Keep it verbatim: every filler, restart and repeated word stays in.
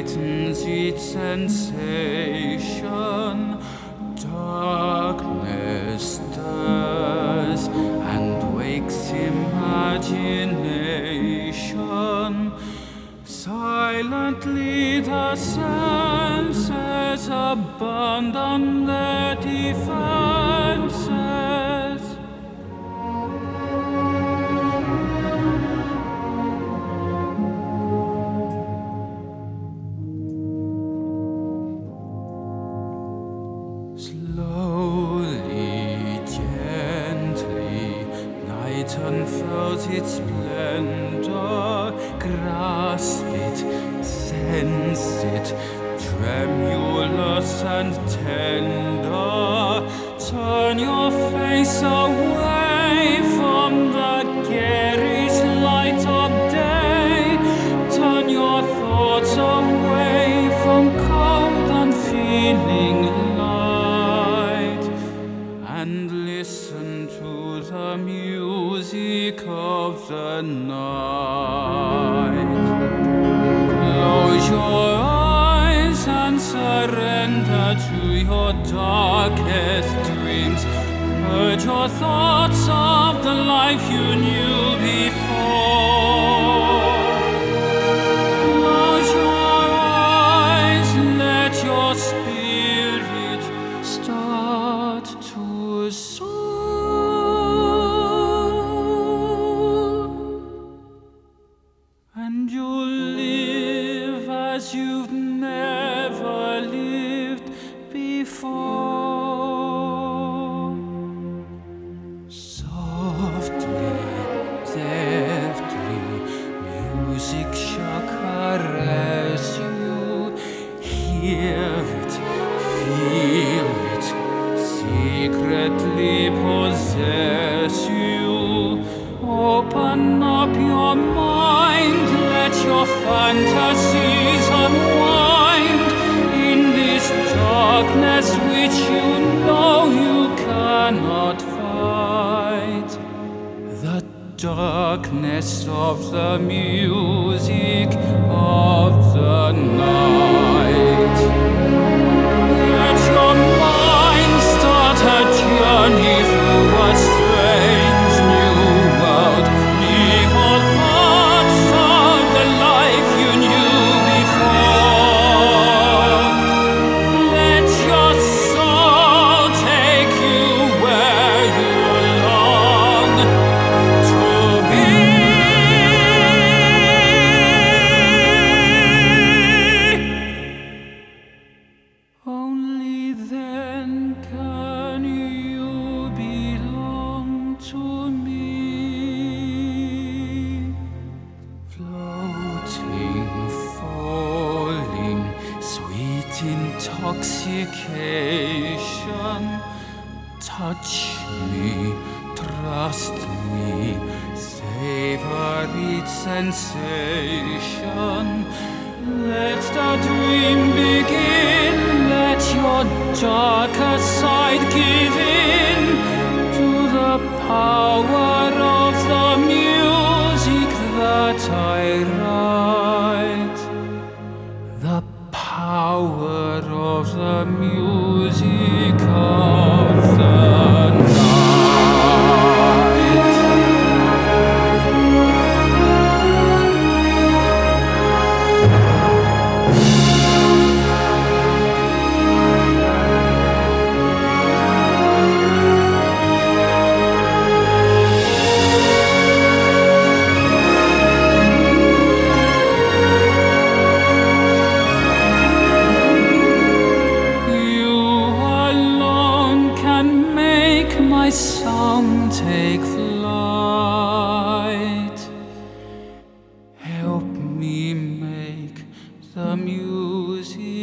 lightens each sensation, darkness stirs and wakes imagination. Silently the senses abandon their defenses. Slowly, gently, night unfurls its splendor. Grasp it, sense it, tremulous and tender. Turn your face away from the garish light of day. Turn your thoughts away from cold unfeeling light, and listen to the music of the night. Close your eyes and surrender to your darkest dreams. Purge your thoughts of the life you knew before. Close your eyes, let your spirit start to soar, and you'll live as you've never lived before. Softly, deftly, music shall caress you. Hear it, feel it, secretly possess you. Open up your mind, let your fantasies unwind in this darkness which you know you cannot fight. The darkness of the music of the night. Let your mind start a journey through a strange new world. Leave all thoughts of the life you knew before. Let your soul take you where you long to be. Only then can you belong to me. Floating, falling, sweet intoxication. Touch me, trust me, savor each sensation. Let the dream begin, let your darker side give in to the power of the music that I write. The power of the music of the night. My song take flight. Help me make the music